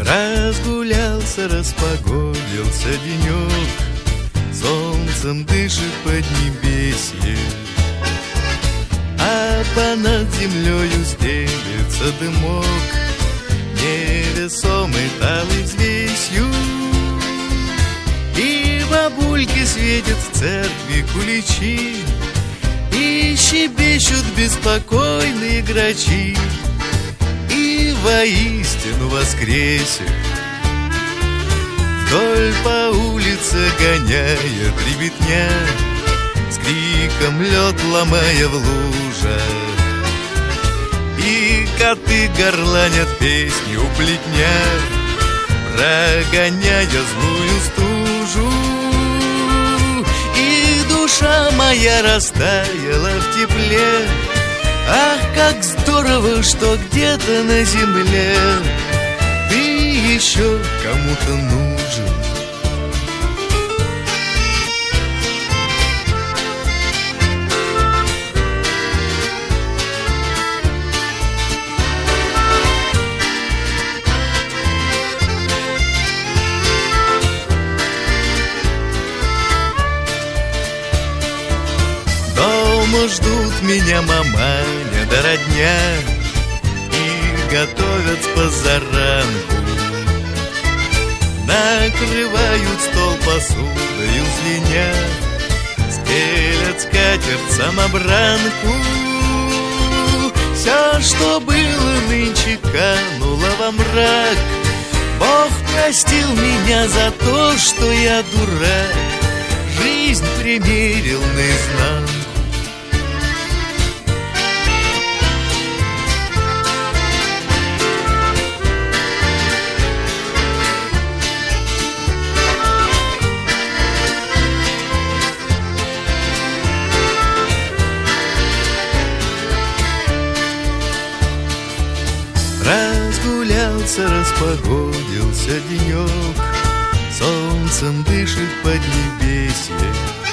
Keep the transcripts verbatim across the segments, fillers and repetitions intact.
Разгулялся, распогодился денек, солнцем дышит поднебесье, а понад землею стелется дымок, невесомый талой взвесью. И бабульки светят в церкви куличи, и щебечут беспокойные грачи, и воистину воскресе вдоль по улице гоняет ребятня, с криком лед ломая в лужах, и коты горланят песни у плетня, прогоняя злую стужу. И душа моя растаяла в тепле. Ах, как здорово, что где-то на земле ты еще кому-то нужен. Дома ждут меня маманя да родня и готовят с позаранку, накрывают стол посудою звеня, стелят скатерть самобранку. Все, что было нынче, кануло во мрак. Бог простил меня за то, что я дурак, жизнь примерил наизнанку. Разгулялся, распогодился денек, солнцем дышит поднебесье,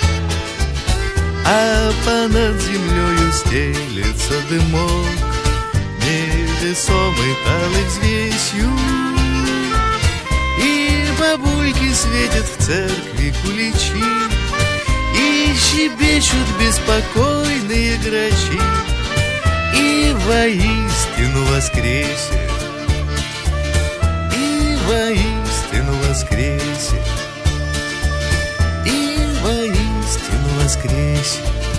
а понад землею стелется дымок, невесомый талой взвесью. И бабульки светят в церкви куличи, и щебечут беспокойные грачи, и воистину воскресе, и воистину воскресе, и воистину воскресе.